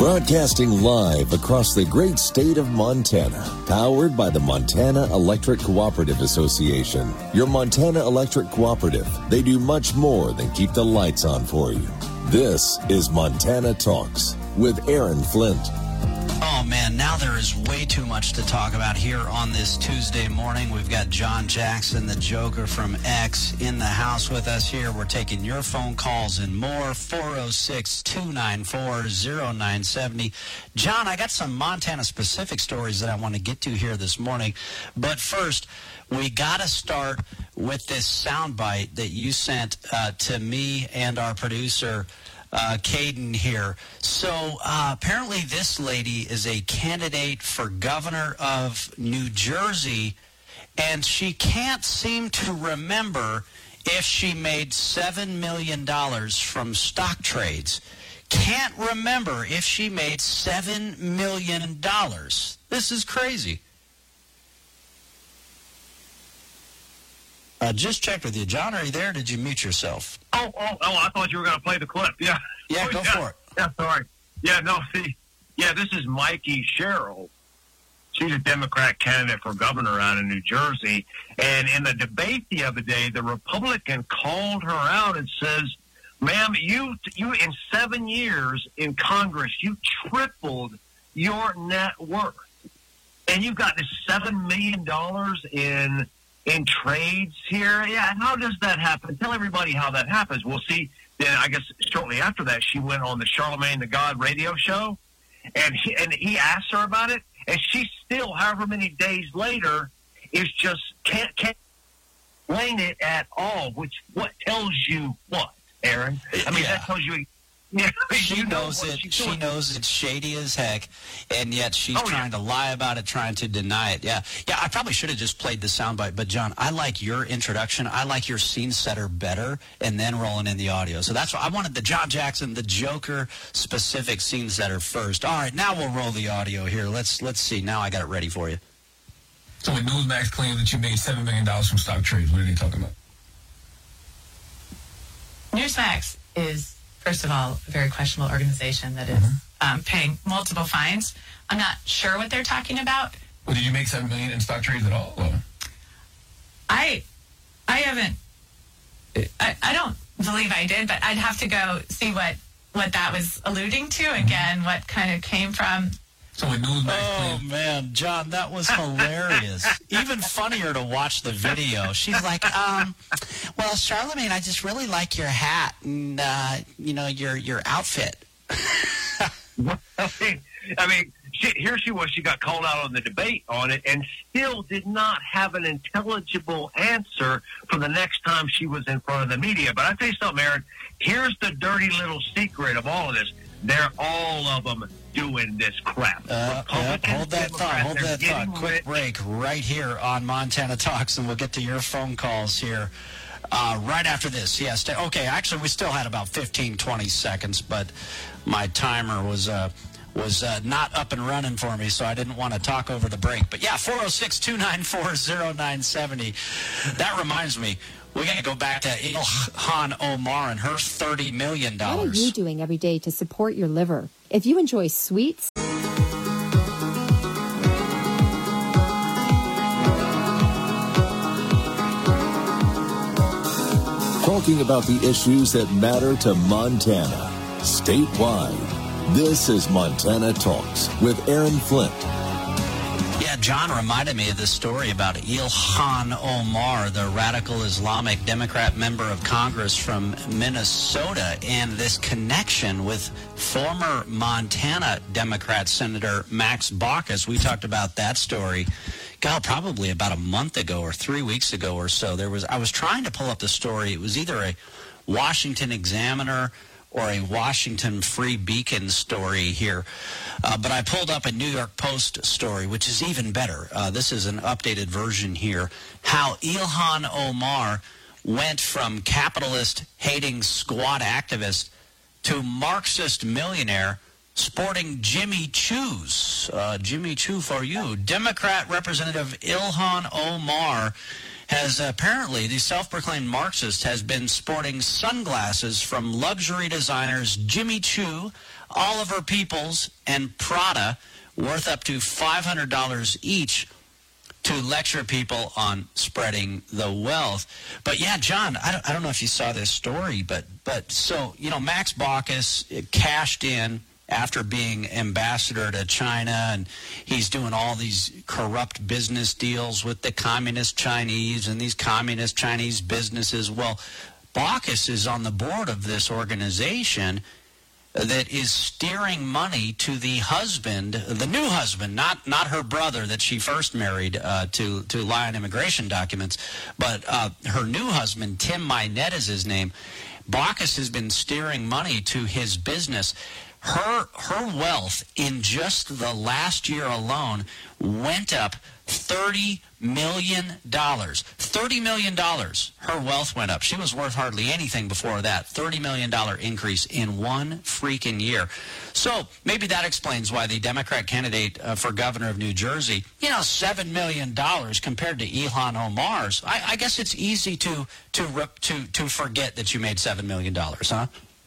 Broadcasting live across the great state of Montana, powered by the Montana Electric Cooperative Association. Your Montana Electric Cooperative, they do much more than keep the lights on for you. This is Montana Talks with Aaron Flint. Oh, man, now there is way too much to talk about here on this Tuesday morning. We've got John Jackson, the Joker from X, in the house with us here. We're taking your phone calls and more, 406-294-0970. John, I got some Montana-specific stories that I want to get to here this morning. But first, we got to start with this soundbite that you sent to me and our producer, Caden here. So apparently this lady is a candidate for governor of New Jersey, and she can't seem to remember if she made $7 million from stock trades. Can't remember if she made $7 million. This is crazy. Just checked with you. John, are you there? Did you mute yourself? Oh, I thought you were going to play the clip. Yeah. Yeah, go for it. Yeah, sorry. Yeah, no, see. Yeah, this is Mikey Sherrill. She's a Democrat candidate for governor out in New Jersey. And in the debate the other day, the Republican called her out and says, ma'am, you in 7 years in Congress, you tripled your net worth. And you've got this $7 million in trades here. Yeah, how does that happen? Tell everybody how that happens. We'll see. Then I guess shortly after that, she went on the Charlemagne the God radio show, and he asked her about it, and she still, however many days later, is just can't explain it at all. Which what tells you what, Aaron? I mean, that tells you. Yeah, she knows it. She knows it's shady as heck, and yet she's trying to lie about it, trying to deny it. Yeah. I probably should have just played the soundbite, but John, I like your introduction. I like your scene setter better, and then rolling in the audio. So that's why I wanted the John Jackson, the Joker specific scene setter first. All right, now we'll roll the audio here. Let's see. Now I got it ready for you. So when Newsmax claims that you made $7 million from stock trades, what are they talking about? Newsmax is, first of all, a very questionable organization that is paying multiple fines. I'm not sure what they're talking about. Well, did you make $7 million in stock trades at all? Or? I haven't. I don't believe I did, but I'd have to go see what that was alluding to again. What kind of came from. So when Newsmax oh, man, John, that was hilarious. Even funnier to watch the video. She's like, well, Charlemagne, I just really like your hat and, your outfit. I mean, here she was. She got called out on the debate on it and still did not have an intelligible answer for the next time she was in front of the media. But I'll tell you something, Aaron. Here's the dirty little secret of all of this. They're all of them doing this crap. Hold that thought. Quick break right here on Montana Talks, and we'll get to your phone calls here right after this. Yes. Okay, actually, we still had about 15, 20 seconds, but my timer was not up and running for me, so I didn't want to talk over the break. But, yeah, 406-294-0970. That reminds me. We got to go back to Ilhan Omar and her $30 million. What are you doing every day to support your liver? If you enjoy sweets... Talking about the issues that matter to Montana, statewide. This is Montana Talks with Aaron Flint. Yeah, John reminded me of this story about Ilhan Omar, the radical Islamic Democrat member of Congress from Minnesota, and this connection with former Montana Democrat Senator Max Baucus. We talked about that story, probably about a month ago or 3 weeks ago or so. I was trying to pull up the story. It was either a Washington Examiner or a Washington Free Beacon story here. But I pulled up a New York Post story, which is even better. This is an updated version here. How Ilhan Omar went from capitalist-hating squat activist to Marxist millionaire sporting Jimmy Choo's. Jimmy Choo for you. Democrat Representative Ilhan Omar has apparently, the self-proclaimed Marxist, has been sporting sunglasses from luxury designers Jimmy Choo, Oliver Peoples, and Prada, worth up to $500 each, to lecture people on spreading the wealth. But yeah, John, I don't know if you saw this story, but so, Max Baucus cashed in after being ambassador to China, and he's doing all these corrupt business deals with the communist Chinese and these communist Chinese businesses. Well, Baucus is on the board of this organization that is steering money to the husband, the new husband, not her brother that she first married to lie on immigration documents, but her new husband, Tim Mynett is his name. Baucus has been steering money to his business. Her wealth in just the last year alone went up $30 million. $30 million. Her wealth went up. She was worth hardly anything before that. $30 million increase in one freaking year. So maybe that explains why the Democrat candidate for governor of New Jersey, $7 million compared to Ilhan Omar's. I guess it's easy to forget that you made $7 million, huh?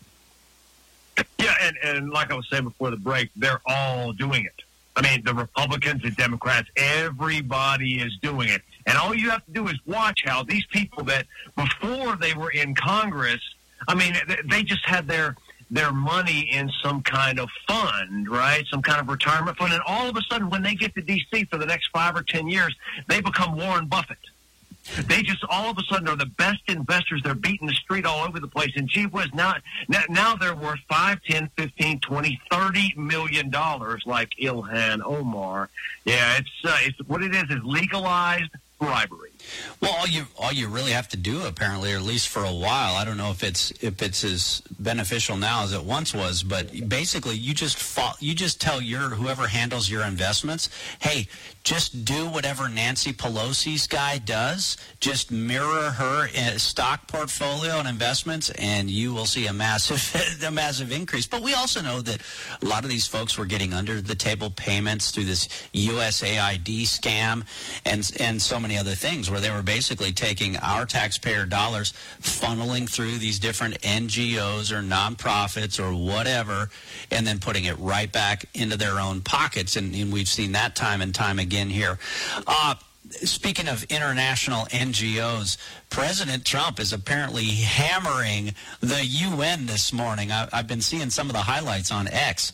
Yeah, and like I was saying before the break, they're all doing it. I mean, the Republicans, the Democrats, everybody is doing it. And all you have to do is watch how these people that before they were in Congress, I mean, they just had their money in some kind of fund, right? Some kind of retirement fund. And all of a sudden, when they get to D.C. for the next 5 or 10 years, they become Warren Buffett. They just all of a sudden are the best investors. They're beating the street all over the place. And gee whiz, now they're worth $5, $10, $15, $20, $30 million like Ilhan Omar. Yeah, it's what it is legalized bribery. Well, all you really have to do, apparently, or at least for a while, I don't know if it's as beneficial now as it once was, but basically you just tell whoever handles your investments, hey, just do whatever Nancy Pelosi's guy does. Just mirror her stock portfolio and investments, and you will see a massive increase. But we also know that a lot of these folks were getting under the table payments through this USAID scam and so many other things, where they were basically taking our taxpayer dollars, funneling through these different NGOs or nonprofits or whatever, and then putting it right back into their own pockets. And we've seen that time and time again here. Speaking of international NGOs, President Trump is apparently hammering the UN this morning. I've been seeing some of the highlights on X.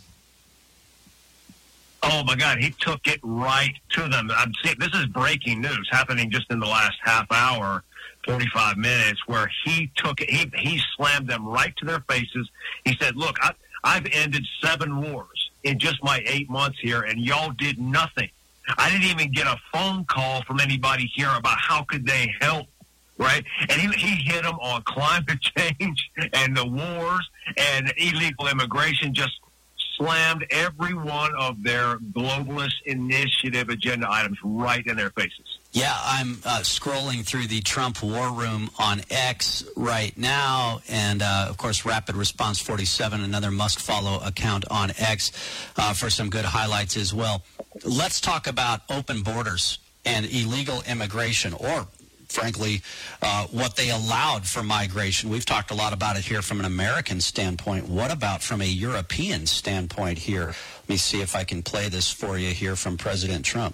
Oh, my God, he took it right to them. I'm seeing, this is breaking news happening just in the last half hour, 45 minutes, where he took it, he slammed them right to their faces. He said, look, I've ended 7 wars in just my 8 months here, and y'all did nothing. I didn't even get a phone call from anybody here about how could they help, right? And he hit them on climate change and the wars and illegal immigration, just slammed every one of their globalist initiative agenda items right in their faces. Yeah, I'm scrolling through the Trump War Room on X right now, and, of course, Rapid Response 47, another must-follow account on X, for some good highlights as well. Let's talk about open borders and illegal immigration, or frankly, what they allowed for migration. We've talked a lot about it here from an American standpoint. What about from a European standpoint here? Let me see if I can play this for you here from President Trump.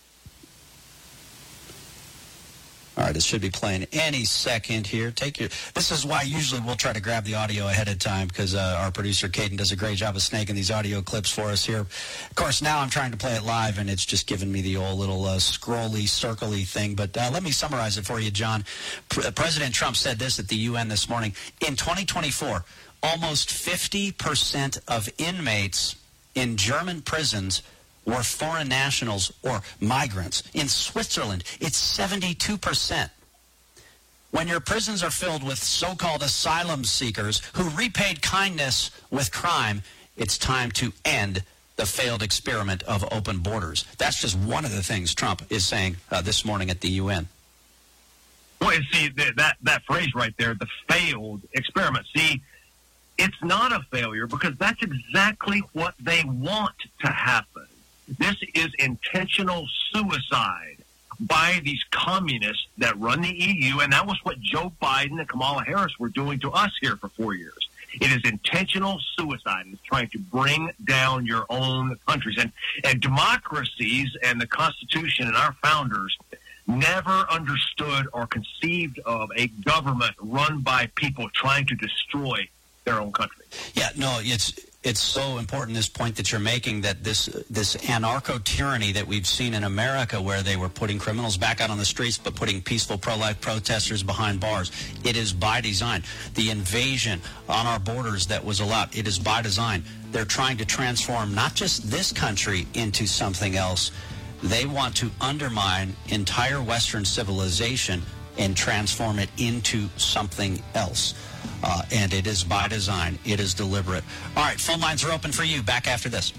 All right, it should be playing any second here. This is why usually we'll try to grab the audio ahead of time, because our producer, Caden, does a great job of snaking these audio clips for us here. Of course, now I'm trying to play it live, and it's just giving me the old little scrolly, circly thing. But let me summarize it for you, John. President Trump said this at the UN this morning. In 2024, almost 50% of inmates in German prisons were foreign nationals or migrants. In Switzerland, it's 72%. When your prisons are filled with so-called asylum seekers who repaid kindness with crime, it's time to end the failed experiment of open borders. That's just one of the things Trump is saying this morning at the UN. Well, see, that phrase right there, the failed experiment. See, it's not a failure because that's exactly what they want to happen. This is intentional suicide by these communists that run the EU, and that was what Joe Biden and Kamala Harris were doing to us here for 4 years. It is intentional suicide. It's trying to bring down your own countries. And democracies and the Constitution and our founders never understood or conceived of a government run by people trying to destroy their own country. Yeah, no, it's so important, this point that you're making, that this anarcho-tyranny that we've seen in America, where they were putting criminals back out on the streets but putting peaceful pro-life protesters behind bars, it is by design. The invasion on our borders that was allowed, it is by design. They're trying to transform not just this country into something else. They want to undermine entire Western civilization and transform it into something else. And it is by design. It is deliberate. All right, phone lines are open for you. Back after this.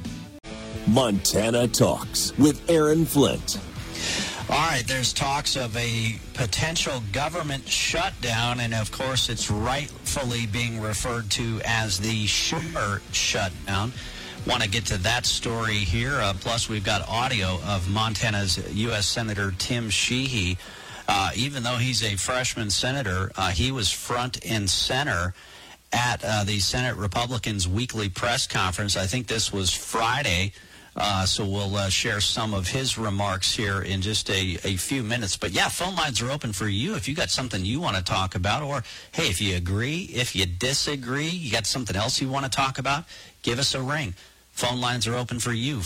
Montana Talks with Aaron Flint. All right, there's talks of a potential government shutdown, and of course it's rightfully being referred to as the Schumer shutdown. Want to get to that story here. Plus, we've got audio of Montana's U.S. Senator Tim Sheehy. Even though he's a freshman senator, he was front and center at the Senate Republicans' weekly press conference. I think this was Friday, so we'll share some of his remarks here in just a few minutes. But, yeah, phone lines are open for you if you got something you want to talk about. Or, hey, if you agree, if you disagree, you got something else you want to talk about, give us a ring. Phone lines are open for you,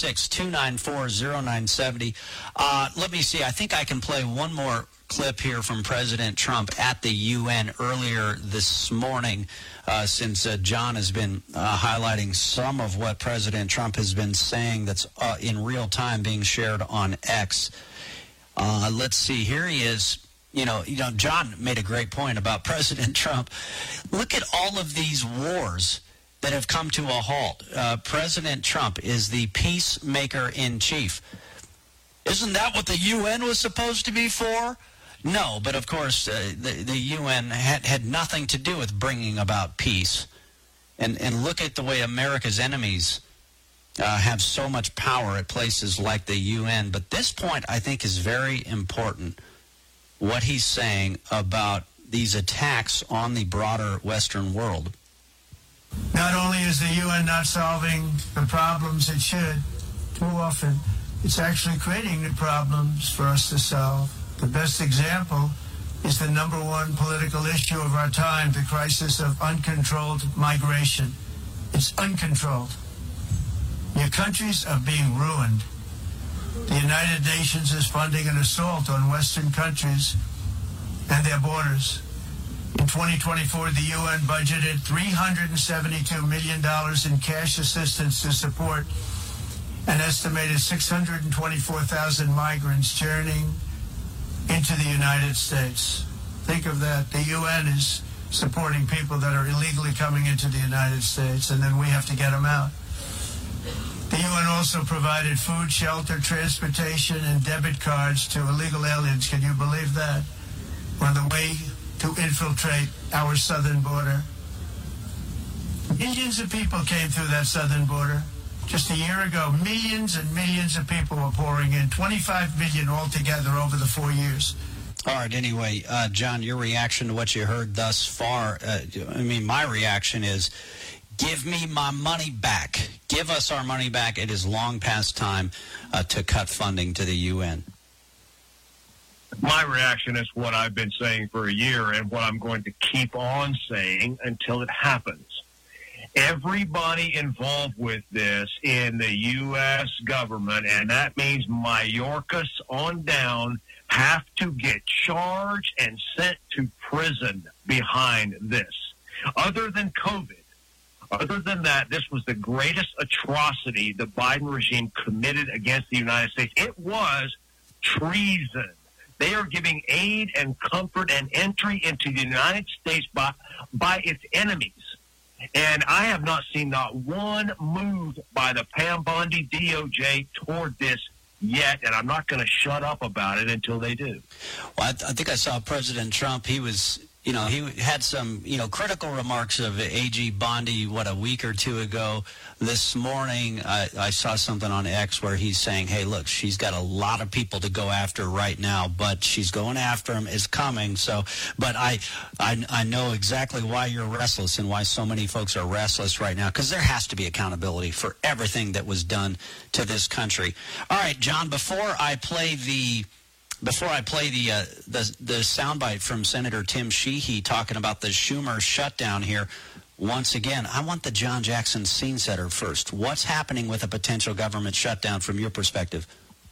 406-294-0970. Let me see. I think I can play one more clip here from President Trump at the UN earlier this morning, since John has been highlighting some of what President Trump has been saying that's in real time being shared on X. Let's see. Here he is. You know, John made a great point about President Trump. Look at all of these wars that have come to a halt. President Trump is the peacemaker in chief. Isn't that what the UN was supposed to be for? No, but of course the UN had nothing to do with bringing about peace. And look at the way America's enemies have so much power at places like the UN. But this point, I think, is very important, what he's saying about these attacks on the broader Western world. Not only is the UN not solving the problems it should, too often, it's actually creating new problems for us to solve. The best example is the number one political issue of our time, the crisis of uncontrolled migration. It's uncontrolled. Your countries are being ruined. The United Nations is funding an assault on Western countries and their borders. In 2024, the UN budgeted $372 million in cash assistance to support an estimated 624,000 migrants journeying into the United States. Think of that. The UN is supporting people that are illegally coming into the United States, and then we have to get them out. The UN also provided food, shelter, transportation, and debit cards to illegal aliens. Can you believe that? On the way to infiltrate our southern border. Millions of people came through that southern border. Just a year ago, millions and millions of people were pouring in, 25 million altogether over the 4 years. All right, anyway, John, your reaction to what you heard thus far, my reaction is, give me my money back. Give us our money back. It is long past time to cut funding to the UN. My reaction is what I've been saying for a year and what I'm going to keep on saying until it happens. Everybody involved with this in the U.S. government, and that means Mayorkas on down, have to get charged and sent to prison behind this. Other than COVID, other than that, this was the greatest atrocity the Biden regime committed against the United States. It was treason. They are giving aid and comfort and entry into the United States by its enemies. And I have not seen not one move by the Pam Bondi DOJ toward this yet, and I'm not going to shut up about it until they do. Well, I think I saw President Trump. He was he had some, critical remarks of A.G. Bondi, a week or two ago. This morning, I saw something on X where he's saying, hey, look, she's got a lot of people to go after right now, but she's going after him, is coming. So, but I know exactly why you're restless and why so many folks are restless right now, because there has to be accountability for everything that was done to this country. All right, John, before I play the soundbite from Senator Tim Sheehy talking about the Schumer shutdown here, once again, I want the John Jackson scene setter first. What's happening with a potential government shutdown from your perspective?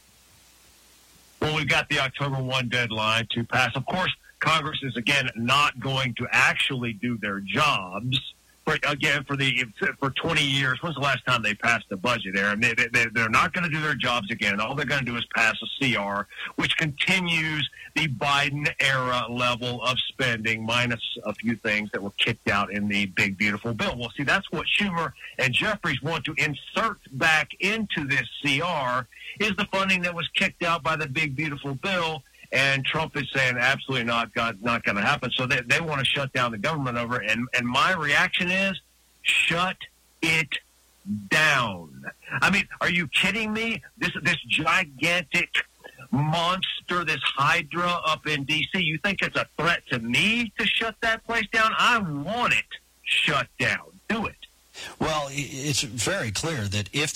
Well, we've got the October 1 deadline to pass. Of course, Congress is, again, not going to actually do their jobs. For 20 years, when's the last time they passed the budget, Aaron? They're not going to do their jobs again. All they're going to do is pass a CR, which continues the Biden-era level of spending, minus a few things that were kicked out in the big, beautiful bill. Well, see, that's what Schumer and Jeffries want to insert back into this CR, is the funding that was kicked out by the big, beautiful bill. And Trump is saying absolutely not going to happen. So they want to shut down the government over. And my reaction is, shut it down. I mean, are you kidding me? This gigantic monster, this Hydra up in D.C., you think it's a threat to me to shut that place down? I want it shut down. Do it. Well, it's very clear that if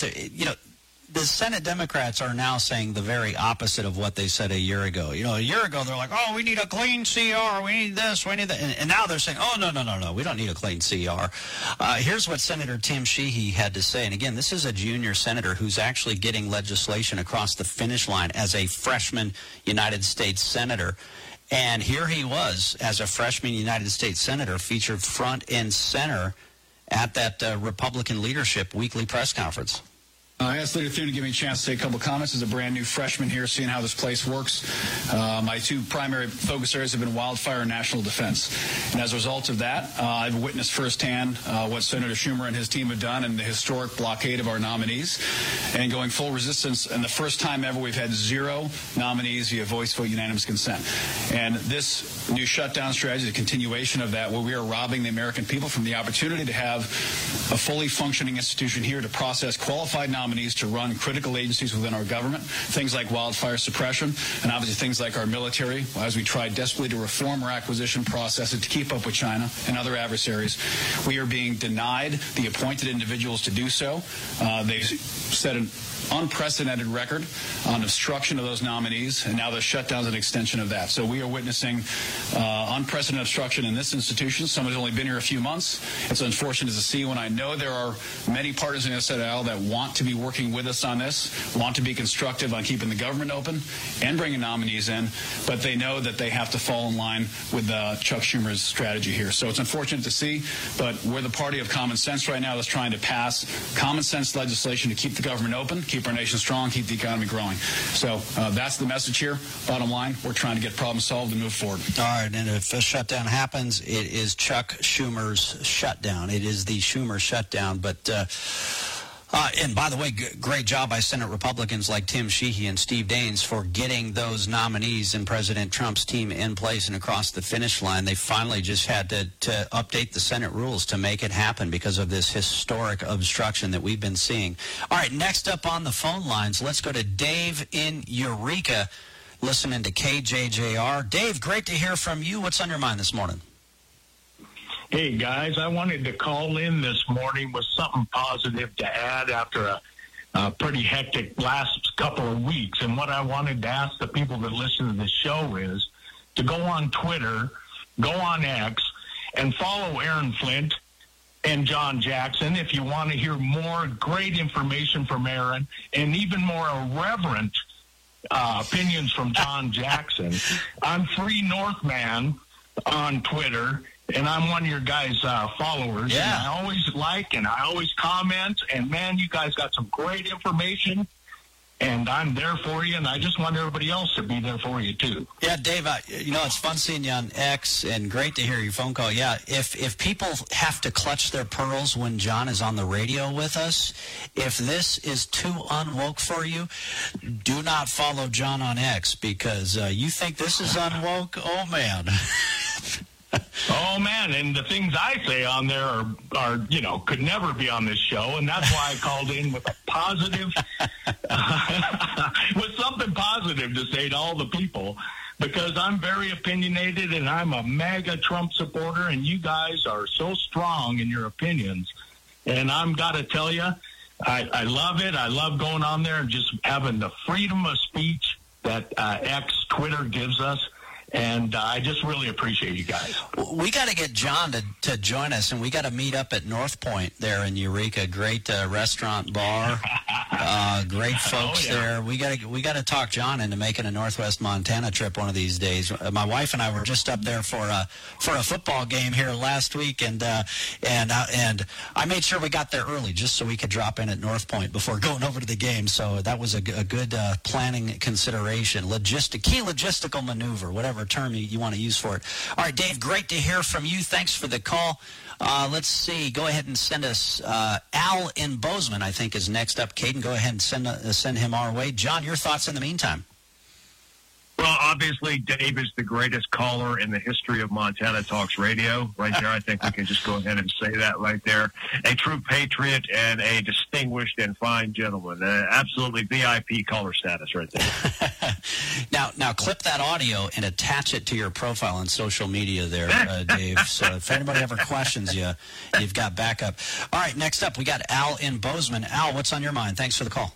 the Senate Democrats are now saying the very opposite of what they said a year ago. A year ago they're like, oh, we need a clean CR, we need this, we need that. And now they're saying, oh, no, we don't need a clean CR. Here's what Senator Tim Sheehy had to say. And again, this is a junior senator who's actually getting legislation across the finish line as a freshman United States senator. And here he was, as a freshman United States senator, featured front and center at that Republican leadership weekly press conference. I asked Leader Thune to give me a chance to say a couple comments as a brand new freshman here, seeing how this place works. My two primary focus areas have been wildfire and national defense. And as a result of that, I've witnessed firsthand what Senator Schumer and his team have done in the historic blockade of our nominees and going full resistance. And the first time ever we've had 0 nominees via voice vote unanimous consent. And this new shutdown strategy is a continuation of that, where we are robbing the American people from the opportunity to have a fully functioning institution here to process qualified nominees to run critical agencies within our government, things like wildfire suppression, and obviously things like our military, as we try desperately to reform our acquisition processes to keep up with China and other adversaries. We are being denied the appointed individuals to do so. They set an unprecedented record on obstruction of those nominees, and now the shutdown is an extension of that. So we are witnessing unprecedented obstruction in this institution. Someone's only been here a few months. It's unfortunate to see when I know there are many partners in SNL that want to be working with us on this, want to be constructive on keeping the government open and bringing nominees in, but they know that they have to fall in line with Chuck Schumer's strategy here. So it's unfortunate to see, but we're the party of common sense right now that's trying to pass common sense legislation to keep the government open, keep our nation strong, keep the economy growing. So that's the message here. Bottom line, we're trying to get problems solved and move forward. All right, and if a shutdown happens, it is Chuck Schumer's shutdown. It is the Schumer shutdown. But and by the way, great job by Senate Republicans like Tim Sheehy and Steve Daines for getting those nominees in President Trump's team in place and across the finish line. They finally just had to update the Senate rules to make it happen because of this historic obstruction that we've been seeing. All right, next up on the phone lines, let's go to Dave in Eureka, listening to KJJR. Dave, great to hear from you. What's on your mind this morning? Hey, guys, I wanted to call in this morning with something positive to add after a pretty hectic last couple of weeks. And what I wanted to ask the people that listen to the show is to go on Twitter, go on X, and follow Aaron Flint and John Jackson if you want to hear more great information from Aaron and even more irreverent opinions from John Jackson. I'm Free Northman on Twitter, and I'm one of your guys' followers. Yeah. And I always like and I always comment. And, man, you guys got some great information. And I'm there for you, and I just want everybody else to be there for you, too. Yeah, Dave, it's fun seeing you on X, and great to hear your phone call. Yeah, if people have to clutch their pearls when John is on the radio with us, if this is too unwoke for you, do not follow John on X, because you think this is unwoke? Oh, man. Oh, man, and the things I say on there are could never be on this show, and that's why I called in with a positive, with something positive to say to all the people, because I'm very opinionated, and I'm a MAGA Trump supporter, and you guys are so strong in your opinions. And I'm got to tell you, I love it. I love going on there and just having the freedom of speech that Twitter gives us. And I just really appreciate you guys. We got to get John to join us, and we got to meet up at North Point there in Eureka. Great restaurant, bar, great folks there. We got to talk John into making a Northwest Montana trip one of these days. My wife and I were just up there for a football game here last week, and I made sure we got there early just so we could drop in at North Point before going over to the game. So that was a good planning consideration, key logistical maneuver, whatever term you want to use for it. All right, Dave, great to hear from you. Thanks for the call. Let's see. Go ahead and send us Al in Bozeman, I think, is next up. Caden, go ahead and send him our way. John, your thoughts in the meantime? Well, obviously, Dave is the greatest caller in the history of Montana Talks Radio. Right there, I think we can just go ahead and say that right there. A true patriot and a distinguished and fine gentleman. Absolutely VIP caller status right there. Now, clip that audio and attach it to your profile on social media there, Dave. So if anybody ever questions you, you've got backup. All right, next up, we got Al in Bozeman. Al, what's on your mind? Thanks for the call.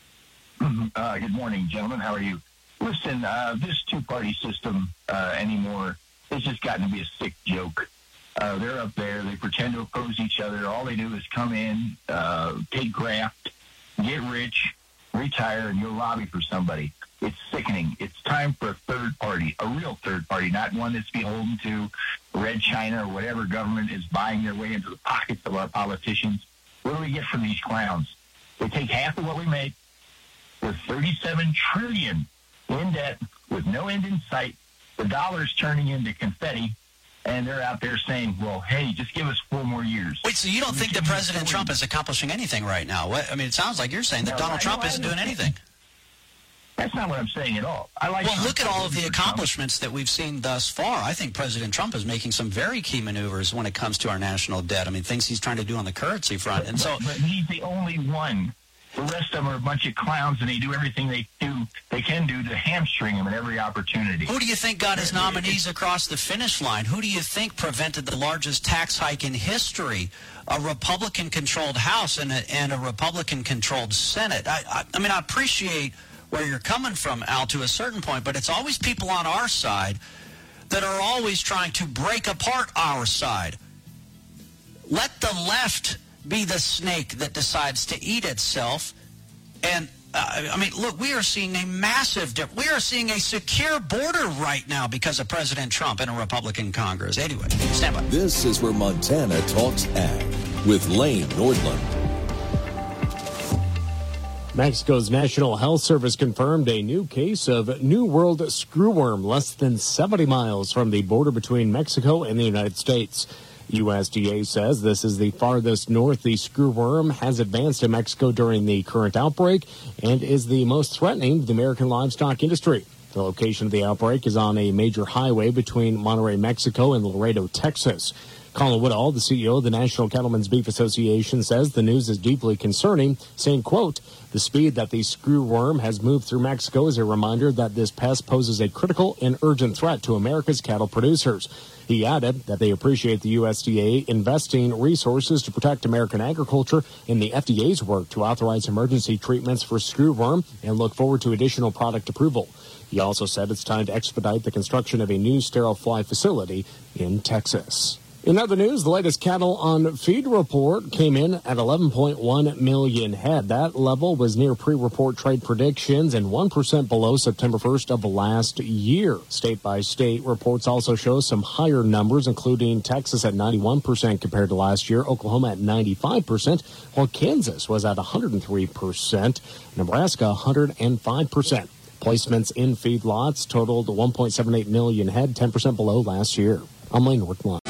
Good morning, gentlemen. How are you? Listen, this two-party system anymore has just gotten to be a sick joke. They're up there. They pretend to oppose each other. All they do is come in, take graft, get rich, retire, and you'll lobby for somebody. It's sickening. It's time for a third party, a real third party, not one that's beholden to Red China or whatever government is buying their way into the pockets of our politicians. What do we get from these clowns? They take half of what we make. We're $37 trillion in debt with no end in sight. The dollar's turning into confetti, and they're out there saying, well, hey, just give us 4 more years. Wait, so you don't think that President Trump is accomplishing anything right now? It sounds like you're saying that Donald Trump isn't doing anything. That's not what I'm saying at all. Look at all of the accomplishments that we've seen thus far. I think President Trump is making some very key maneuvers when it comes to our national debt. I mean, things he's trying to do on the currency front. But he's the only one. The rest of them are a bunch of clowns, and they do everything they can do to hamstring him at every opportunity. Who do you think got his nominees across the finish line? Who do you think prevented the largest tax hike in history? A Republican-controlled House and a Republican-controlled Senate. I mean, I appreciate where you're coming from, Al, to a certain point, but it's always people on our side that are always trying to break apart our side. Let the left be the snake that decides to eat itself. And, look, we are seeing a massive difference. We are seeing a secure border right now because of President Trump and a Republican Congress. Anyway, stand by. This is where Montana Talks Ag with Lane Nordlund. Mexico's National Health Service confirmed a new case of New World screwworm less than 70 miles from the border between Mexico and the United States. USDA says this is the farthest north the screwworm has advanced in Mexico during the current outbreak and is the most threatening to the American livestock industry. The location of the outbreak is on a major highway between Monterrey, Mexico and Laredo, Texas. Colin Woodall, the CEO of the National Cattlemen's Beef Association, says the news is deeply concerning, saying, quote, the speed that the screwworm has moved through Mexico is a reminder that this pest poses a critical and urgent threat to America's cattle producers. He added that they appreciate the USDA investing resources to protect American agriculture and the FDA's work to authorize emergency treatments for screwworm and look forward to additional product approval. He also said it's time to expedite the construction of a new sterile fly facility in Texas. In other news, the latest cattle on feed report came in at 11.1 million head. That level was near pre-report trade predictions and 1% below September 1st of last year. State by state reports also show some higher numbers, including Texas at 91% compared to last year, Oklahoma at 95%, while Kansas was at 103%, Nebraska 105%. Placements in feedlots totaled 1.78 million head, 10% below last year. I'm Lane Nordlund.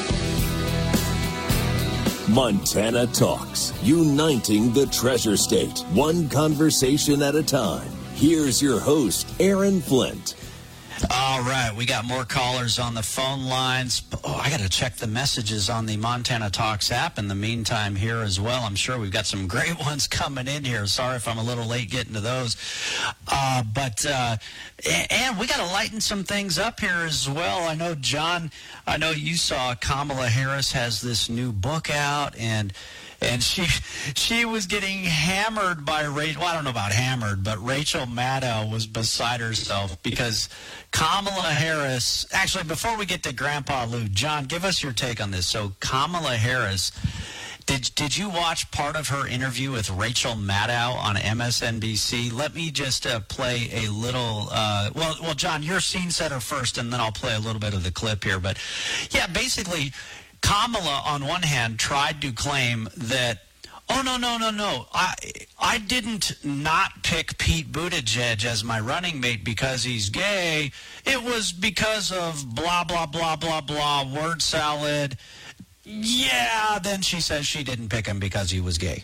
Montana Talks, uniting the Treasure State, one conversation at a time. Here's your host, Aaron Flint. All right, we got more callers on the phone lines. Oh, I got to check the messages on the Montana Talks app in the meantime here as well. I'm sure we've got some great ones coming in here. Sorry if I'm a little late getting to those. And we got to lighten some things up here as well. I know, John, you saw Kamala Harris has this new book out, and she was getting hammered by Rachel. Well, I don't know about hammered, but Rachel Maddow was beside herself because Kamala Harris. Actually, before we get to Grandpa Lou, John, give us your take on this. So Kamala Harris, did you watch part of her interview with Rachel Maddow on MSNBC? Let me just play a little. Well, John, you're scene setter first, and then I'll play a little bit of the clip here. But yeah, basically, Kamala, on one hand, tried to claim that, oh, no. I didn't not pick Pete Buttigieg as my running mate because he's gay. It was because of blah, blah, blah, blah, blah, word salad. Yeah, then she says she didn't pick him because he was gay.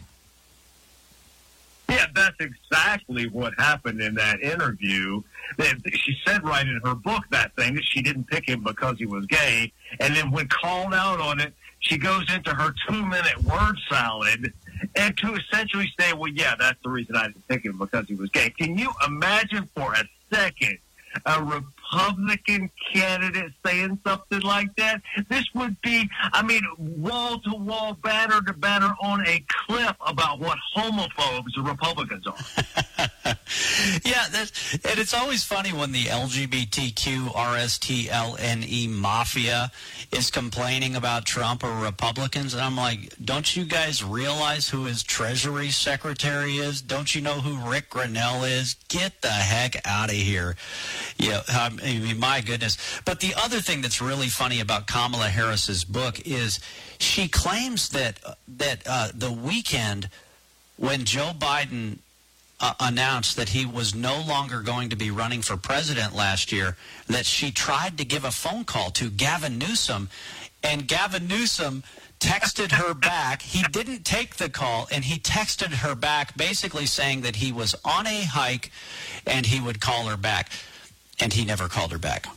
Yeah, that's exactly what happened in that interview. She said right in her book that thing, that she didn't pick him because he was gay. And then when called out on it, she goes into her 2-minute word salad and to essentially say, well, yeah, that's the reason I didn't pick him, because he was gay. Can you imagine for a second a Republican candidate saying something like that? This would be, wall-to-wall, banner-to-banner on a clip about what homophobes the Republicans are. Yeah, and it's always funny when the LGBTQ RSTLNE mafia is complaining about Trump or Republicans, and I'm like, don't you guys realize who his Treasury Secretary is? Don't you know who Rick Grinnell is? Get the heck out of here. Yeah, my goodness. But the other thing that's really funny about Kamala Harris's book is she claims that the weekend when Joe Biden announced that he was no longer going to be running for president last year, that she tried to give a phone call to Gavin Newsom, and Gavin Newsom texted her back. He didn't take the call, and he texted her back basically saying that he was on a hike and he would call her back, and he never called her back.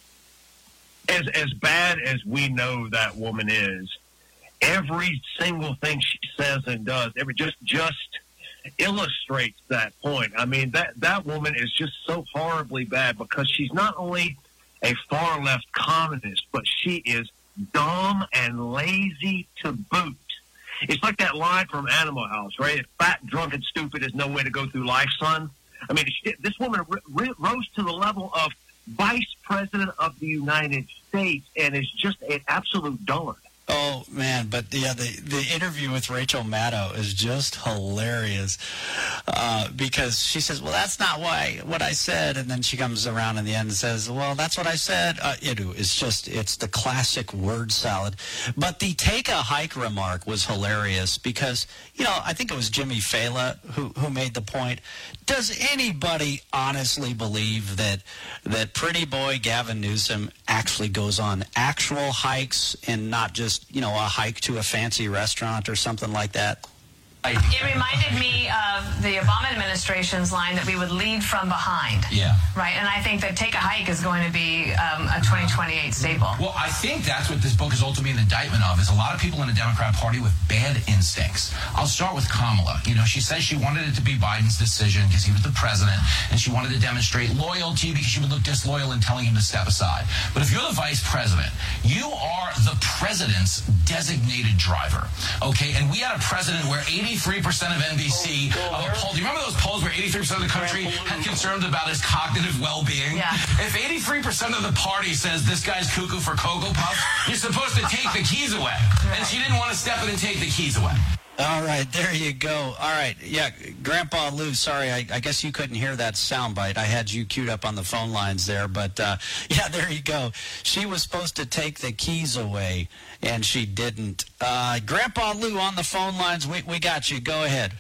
As bad as we know that woman is, every single thing she says and does, just illustrates that point. I mean, that woman is just so horribly bad because she's not only a far-left communist, but she is dumb and lazy to boot. It's like that line from Animal House, right? Fat, drunk, and stupid is no way to go through life, son. I mean, this woman rose to the level of Vice President of the United States and is just an absolute dullard. Oh, man, but yeah, the interview with Rachel Maddow is just hilarious because she says, well, that's not what I said, and then she comes around in the end and says, well, that's what I said. It's the classic word salad. But the take a hike remark was hilarious because, I think it was Jimmy Fallon who made the point. Does anybody honestly believe that pretty boy Gavin Newsom actually goes on actual hikes and not just, a hike to a fancy restaurant or something like that? It reminded me of the Obama administration's line that we would lead from behind. Yeah. Right, and I think that take a hike is going to be a 2028 staple. Well, I think that's what this book is ultimately an indictment of, is a lot of people in the Democrat Party with bad instincts. I'll start with Kamala. She says she wanted it to be Biden's decision because he was the president, and she wanted to demonstrate loyalty because she would look disloyal in telling him to step aside. But if you're the vice president, you are the president's designated driver, okay? And we had a president where 83% of NBC poll. Do you remember those polls where 83% of the country had concerns about his cognitive well-being? Yeah. If 83% of the party says this guy's cuckoo for Cocoa Puffs, you're supposed to take the keys away. And she didn't want to step in and take the keys away. All right, there you go. All right, yeah, Grandpa Lou, sorry, I guess you couldn't hear that soundbite. I had you queued up on the phone lines there, but yeah, there you go. She was supposed to take the keys away, and she didn't. Grandpa Lou on the phone lines, we got you. Go ahead.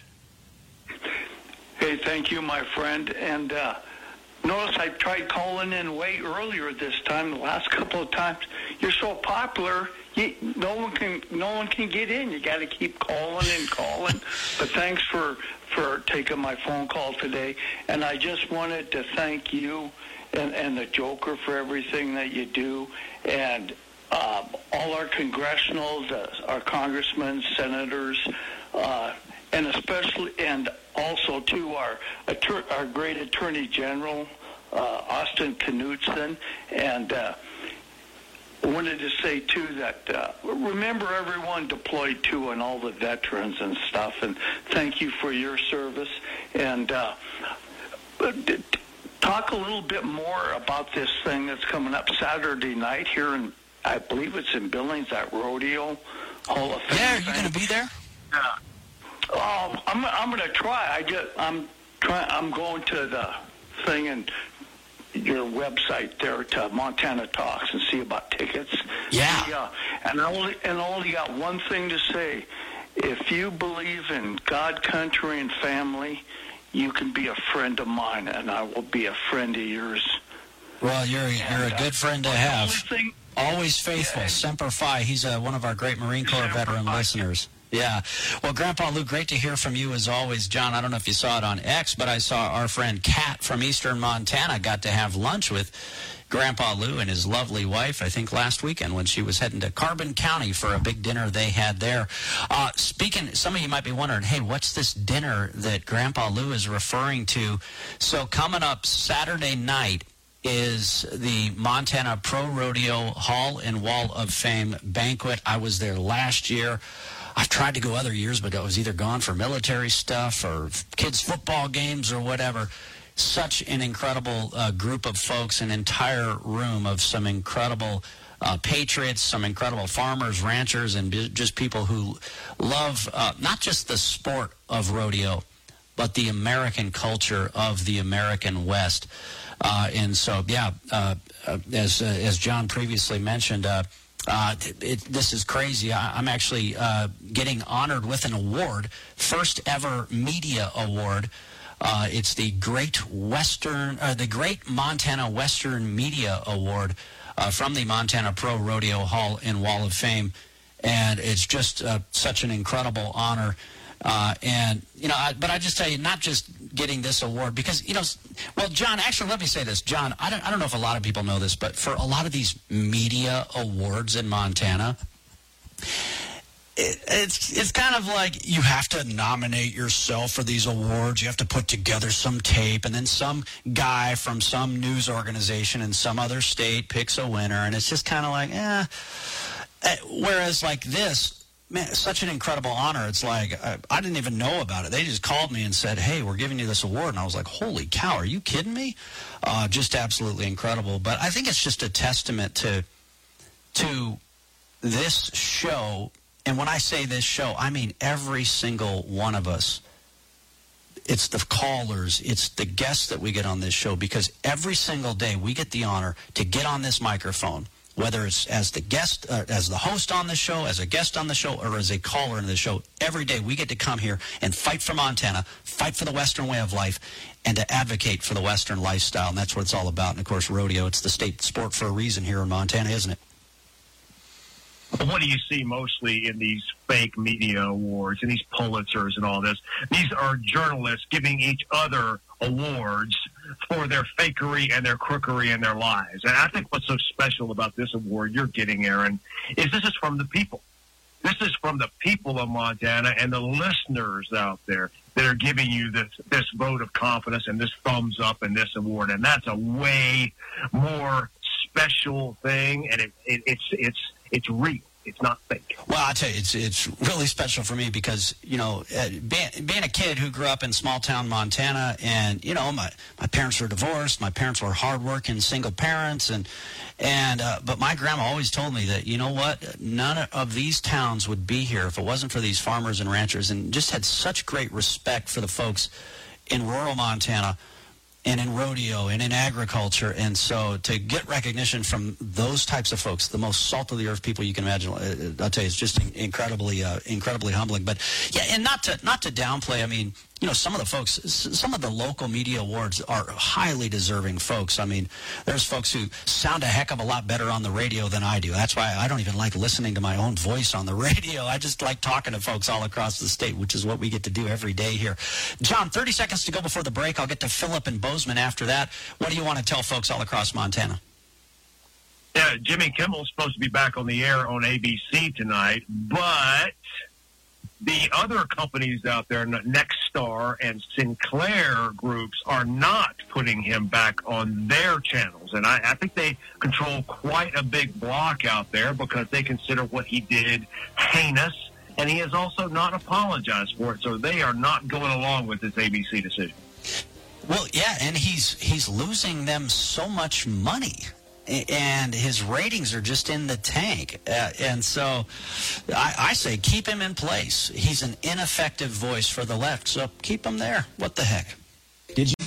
Hey, thank you, my friend. And notice I tried calling in way earlier this time, the last couple of times. You're so popular. No one can get in. You got to keep calling and calling. But thanks for taking my phone call today. And I just wanted to thank you and the Joker for everything that you do, and all our congressionals, our congressmen, senators, and especially, and also to our great Attorney General, Austin Knudsen, and I wanted to say, too, that remember everyone deployed, too, and all the veterans and stuff, and thank you for your service. And talk a little bit more about this thing that's coming up Saturday night here in, I believe it's in Billings, at Rodeo Hall of Fame. Yeah, are you going to be there? I'm going to try. I'm going to the thing and your website there to Montana Talks and see about tickets. Yeah. And I only got one thing to say. If you believe in God, country, and family, you can be a friend of mine, and I will be a friend of yours. Well, you're a good friend to have. Always faithful. Semper Fi. He's one of our great Marine Corps veteran listeners. Yeah. Well, Grandpa Lou, great to hear from you as always. John, I don't know if you saw it on X, but I saw our friend Kat from Eastern Montana got to have lunch with Grandpa Lou and his lovely wife, I think last weekend when she was heading to Carbon County for a big dinner they had there. Speaking, some of you might be wondering, hey, what's this dinner that Grandpa Lou is referring to? So coming up Saturday night is the Montana Pro Rodeo Hall and Wall of Fame banquet. I was there last year. I've tried to go other years, but I was either gone for military stuff or kids' football games or whatever. Such an incredible group of folks, an entire room of some incredible patriots, some incredible farmers, ranchers, and just people who love not just the sport of rodeo, but the American culture of the American West. And so, yeah, as John previously mentioned, this is crazy. I'm actually getting honored with an award, first ever media award. It's the Great Montana Western Media Award from the Montana Pro Rodeo Hall and Wall of Fame, and it's just such an incredible honor. And but I just tell you, not just getting this award because well, John, actually, let me say this, John. I don't know if a lot of people know this, but for a lot of these media awards in Montana, it's kind of like you have to nominate yourself for these awards. You have to put together some tape, and then some guy from some news organization in some other state picks a winner, and it's just kind of like, Whereas like this, man, it's such an incredible honor. It's like I didn't even know about it. They just called me and said, hey, we're giving you this award. And I was like, holy cow, are you kidding me? Just absolutely incredible. But I think it's just a testament to this show. And when I say this show, I mean every single one of us. It's the callers, it's the guests that we get on this show, because every single day we get the honor to get on this microphone, whether it's as the guest, as the host on the show, as a guest on the show, or as a caller in the show. Every day we get to come here and fight for Montana, fight for the Western way of life, and to advocate for the Western lifestyle. And that's what it's all about. And, of course, rodeo, it's the state sport for a reason here in Montana, isn't it? What do you see mostly in these fake media awards and these Pulitzers and all this? These are journalists giving each other awards for their fakery and their crookery and their lies. And I think what's so special about this award you're getting, Aaron, is this is from the people. This is from the people of Montana and the listeners out there that are giving you this vote of confidence and this thumbs up and this award. And that's a way more special thing, and it's real. It's not fake. Well, I tell you, it's really special for me because, you know, being a kid who grew up in small town Montana, and, you know, my parents were divorced. My parents were hardworking single parents, but my grandma always told me that, you know what, none of these towns would be here if it wasn't for these farmers and ranchers, and just had such great respect for the folks in rural Montana and in rodeo and in agriculture. And so to get recognition from those types of folks, the most salt of the earth people you can imagine, I'll tell you, it's just incredibly humbling. But yeah, and not to downplay, I mean, you know, some of the local media awards are highly deserving folks. I mean, there's folks who sound a heck of a lot better on the radio than I do. That's why I don't even like listening to my own voice on the radio. I just like talking to folks all across the state, which is what we get to do every day here. John, 30 seconds to go before the break. I'll get to Philip and Bozeman after that. What do you want to tell folks all across Montana? Yeah, Jimmy Kimmel's supposed to be back on the air on ABC tonight, but the other companies out there, Nexstar and Sinclair groups, are not putting him back on their channels. And I think they control quite a big block out there because they consider what he did heinous, and he has also not apologized for it. So they are not going along with this ABC decision. Well, yeah, and he's losing them so much money. And his ratings are just in the tank. And so I say keep him in place. He's an ineffective voice for the left, so keep him there. What the heck? Did you?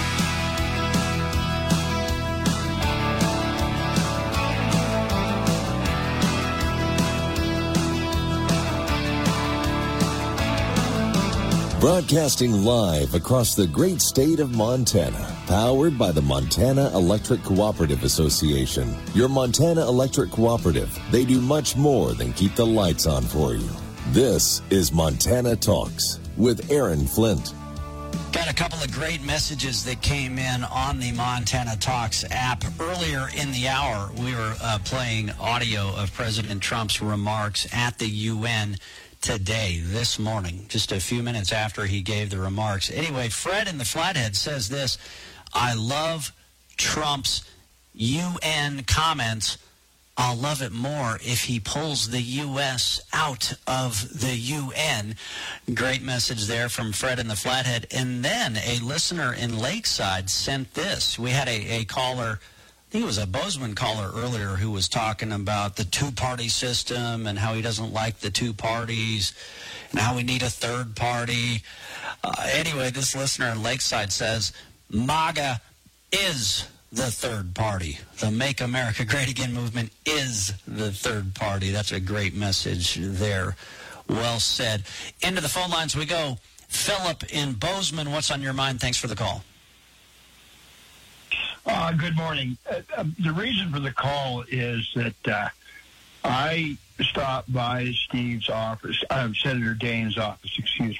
Broadcasting live across the great state of Montana, powered by the Montana Electric Cooperative Association. Your Montana Electric Cooperative, they do much more than keep the lights on for you. This is Montana Talks with Aaron Flint. Got a couple of great messages that came in on the Montana Talks app. Earlier in the hour, we were playing audio of President Trump's remarks at the UN today, this morning, just a few minutes after he gave the remarks. Anyway, Fred in the Flathead says this: I love Trump's UN comments. I'll love it more if he pulls the U.S. out of the UN. Great message there from Fred in the Flathead. And then a listener in Lakeside sent this. We had a caller, I think it was a Bozeman caller earlier, who was talking about the two-party system and how he doesn't like the two parties and how we need a third party. Anyway, this listener in Lakeside says, MAGA is the third party. The Make America Great Again movement is the third party. That's a great message there. Well said. Into the phone lines we go. Philip in Bozeman, what's on your mind? Thanks for the call. Good morning. The reason for the call is that I stopped by Steve's office, Senator Daines' office,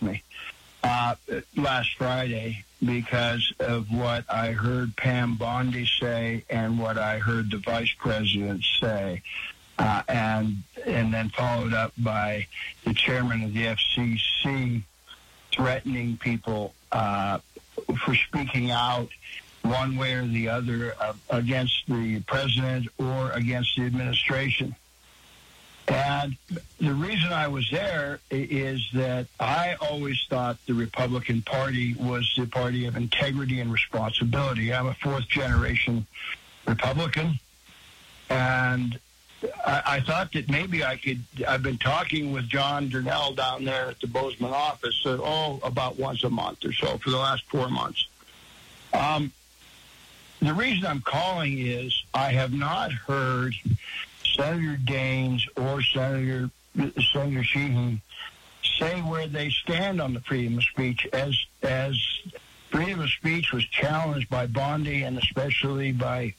last Friday because of what I heard Pam Bondi say and what I heard the vice president say, and then followed up by the chairman of the FCC threatening people for speaking out one way or the other against the president or against the administration. And the reason I was there is that I always thought the Republican Party was the party of integrity and responsibility. I'm a fourth-generation Republican, and I thought that maybe I've been talking with John Durnell down there at the Bozeman office, about once a month or so for the last 4 months. The reason I'm calling is I have not heard Senator Daines or Senator Sheehan say where they stand on the freedom of speech, as freedom of speech was challenged by Bondi and especially by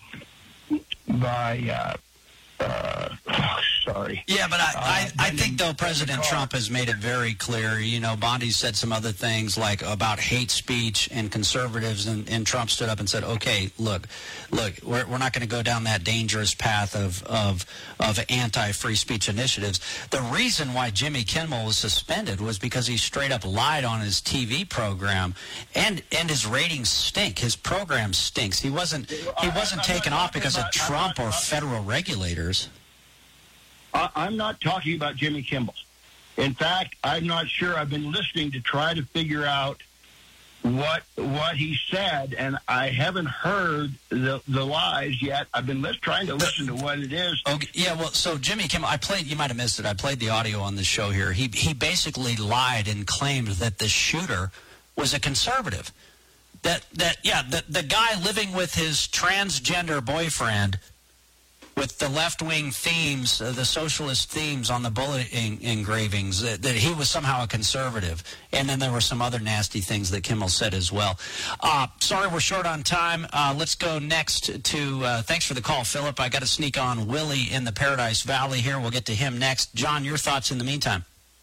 sorry. Yeah, but I think, though, President Trump has made it very clear. You know, Bondi said some other things like about hate speech and conservatives, and Trump stood up and said, okay, look, we're not going to go down that dangerous path of anti-free speech initiatives. The reason why Jimmy Kimmel was suspended was because he straight up lied on his TV program, and his ratings stink. His program stinks. He wasn't taken off because of Trump or federal regulators. I'm not talking about Jimmy Kimmel. In fact, I'm not sure. I've been listening to try to figure out what he said, and I haven't heard the lies yet. I've been trying to listen to what it is. Okay, yeah, well, so Jimmy Kimmel, you might have missed it. I played the audio on the show here. He basically lied and claimed that the shooter was a conservative. The guy living with his transgender boyfriend with the left-wing themes, the socialist themes on the bullet engravings, that he was somehow a conservative. And then there were some other nasty things that Kimmel said as well. Sorry, we're short on time. Let's go next to, thanks for the call, Philip. I got to sneak on Willie in the Paradise Valley here. We'll get to him next. John, your thoughts in the meantime?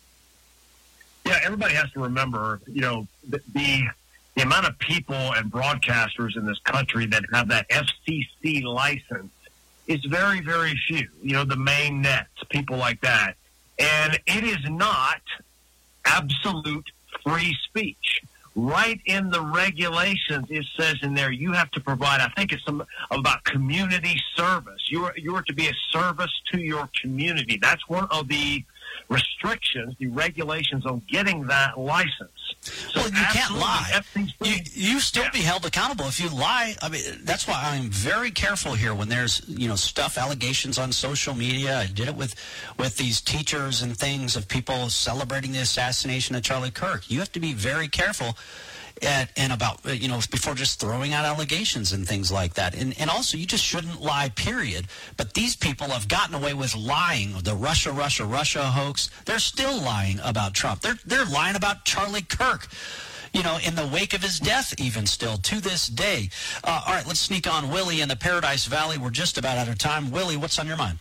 Yeah, everybody has to remember, the amount of people and broadcasters in this country that have that FCC license is very, very few. The main nets, people like that. And it is not absolute free speech. Right in the regulations, it says in there you have to provide, I think it's about community service. You are to be a service to your community. That's one of the restrictions, the regulations on getting that license. So well, you can't lie. You still be held accountable if you lie. I mean, that's why I'm very careful here when there's allegations on social media. I did it with these teachers and things of people celebrating the assassination of Charlie Kirk. You have to be very careful. And about, before just throwing out allegations and things like that. And also, you just shouldn't lie, period. But these people have gotten away with lying. The Russia hoax, they're still lying about Trump. They're lying about Charlie Kirk, in the wake of his death, even still, to this day. All right, let's sneak on Willie in the Paradise Valley. We're just about out of time. Willie, what's on your mind?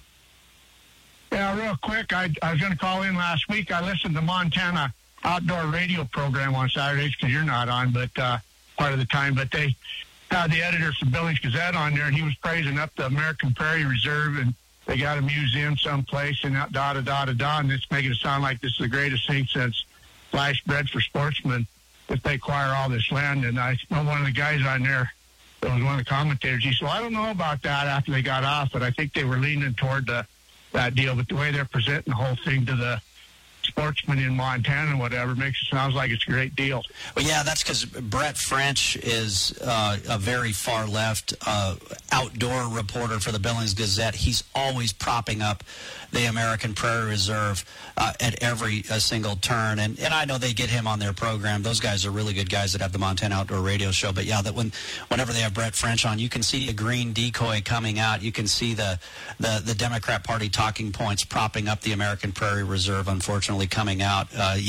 Yeah, real quick, I was going to call in last week. I listened to Montana outdoor radio program on Saturdays because you're not on, but part of the time. But they had the editor from Billings Gazette on there, and he was praising up the American Prairie Reserve, and they got a museum someplace, and and it's making it sound like this is the greatest thing since sliced bread for sportsmen if they acquire all this land. And I know one of the guys on there that was one of the commentators. He said, well, I don't know about that after they got off, but I think they were leaning toward that deal. But the way they're presenting the whole thing to the sportsmen in Montana and whatever makes it sound like it's a great deal. Well, yeah, that's because Brett French is a very far left outdoor reporter for the Billings Gazette. He's always propping up the American Prairie Reserve at every single turn. And I know they get him on their program. Those guys are really good guys that have the Montana Outdoor Radio Show. But yeah, that whenever they have Brett French on, you can see a green decoy coming out. You can see the Democrat Party talking points propping up the American Prairie Reserve, unfortunately, coming out.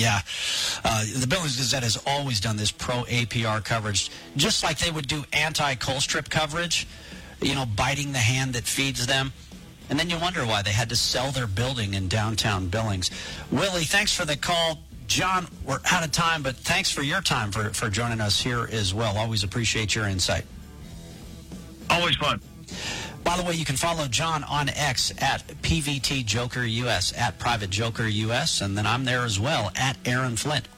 The Billings Gazette has always done this pro-APR coverage, just like they would do anti-Colstrip coverage, biting the hand that feeds them. And then you wonder why they had to sell their building in downtown Billings. Willie, thanks for the call. John, we're out of time, but thanks for your time for joining us here as well. Always appreciate your insight. Always fun. By the way, you can follow John on X at PVTJokerUS, at PrivateJokerUS, and then I'm there as well, at Aaron Flint.